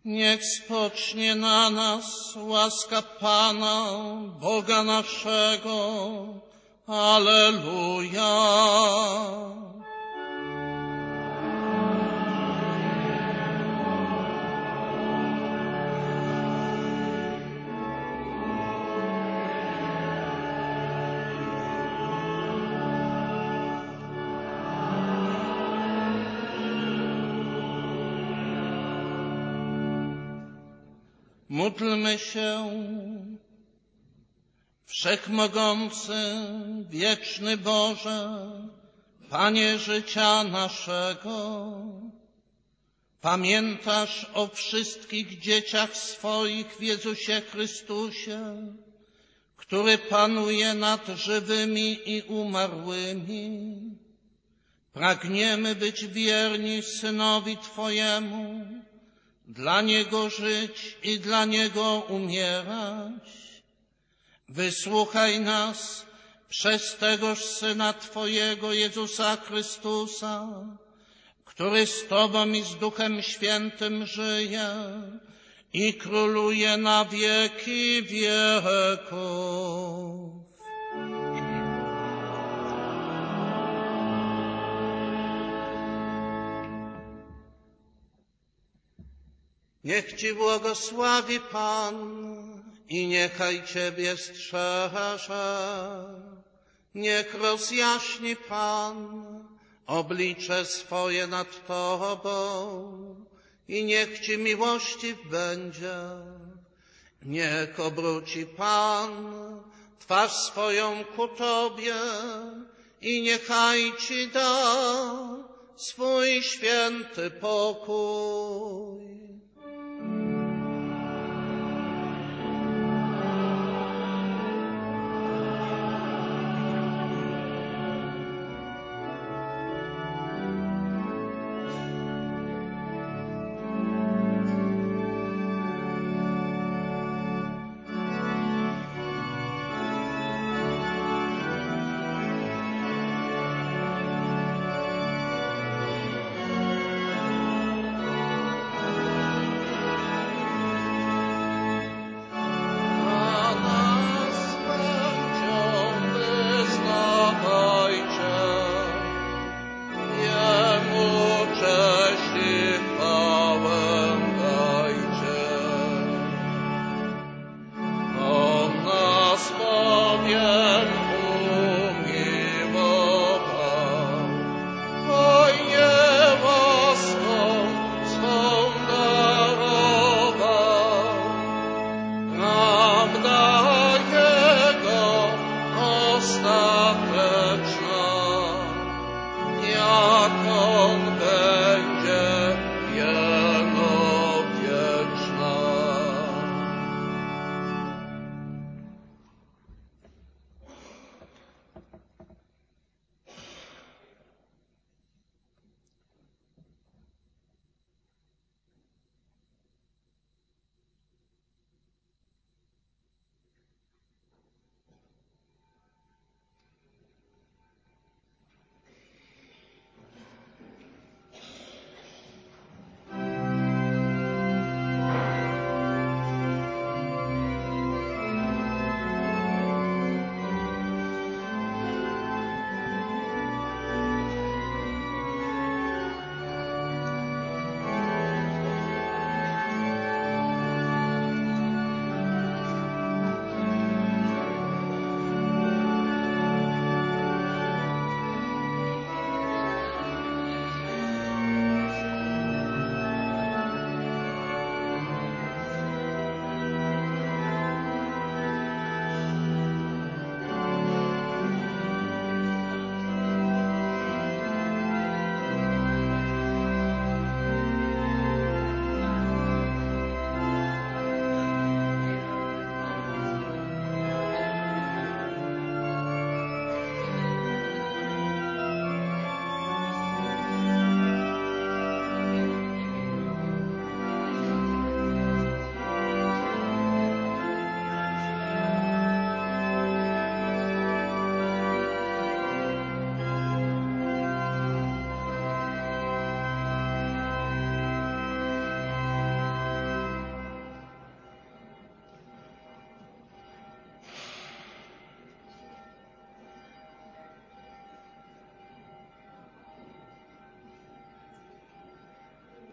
Niech spocznie na nas łaska Pana, Boga naszego. Alleluja. Módlmy się. Wszechmogący, wieczny Boże, Panie życia naszego, pamiętasz o wszystkich dzieciach swoich w Jezusie Chrystusie, który panuje nad żywymi i umarłymi. Pragniemy być wierni Synowi Twojemu, dla Niego żyć i dla Niego umierać. Wysłuchaj nas przez tegoż Syna Twojego, Jezusa Chrystusa, który z Tobą i z Duchem Świętym żyje i króluje na wieki wieków. Niech Ci błogosławi Pan i niechaj Ciebie strzeże. Niech rozjaśni Pan oblicze swoje nad Tobą i niech Ci miłościw będzie. Niech obróci Pan twarz swoją ku Tobie i niechaj Ci da swój święty pokój.